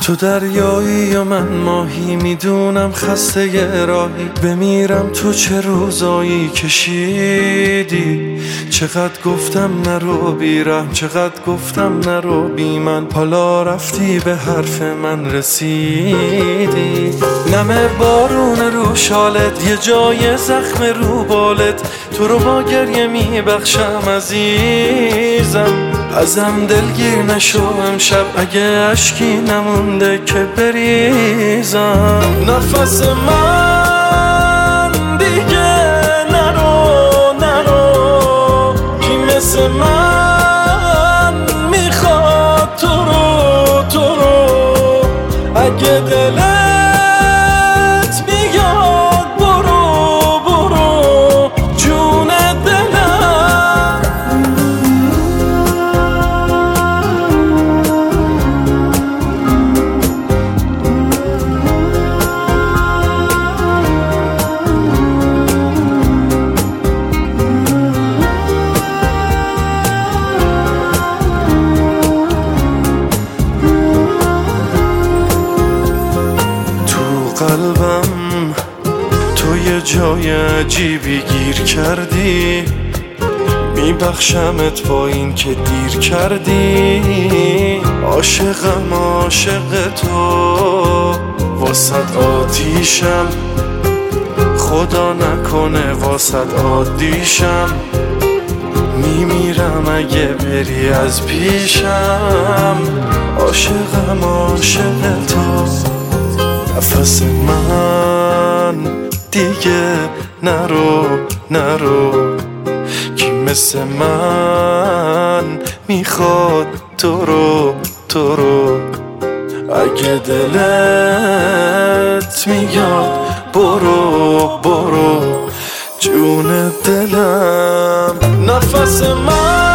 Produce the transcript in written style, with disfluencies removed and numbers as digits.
تو دریایی و من ماهی، میدونم خسته ی راهی، بمیرم تو چه روزایی کشیدی. چقدر گفتم نرو بیرم، چقدر گفتم نرو بی من، حالا رفتی به حرف من رسیدی. نمه بارون رو شالت، یه جای زخم رو بالت، تو رو با گریه میبخشم عزیزم. ازم دلگیر نشو امشب، اگه اشکی نمونده که بریزم. نفس من دیگه نرو نرو، کی مثل من میخواد تو رو اگه دلت میاد برو جون دلم. قلبم تو یه جای عجیبی گیر کردی، میبخشمت با این که دیر کردی. عاشقم عاشق تو، واسد آتیشم، خدا نکنه واسد عادیشم. میمیرم اگه بری از پیشم، عاشقم عاشق تو. نفس من دیگه نرو کی مثل من میخواد تو رو اگه دلت میاد برو جون دلم. نفس من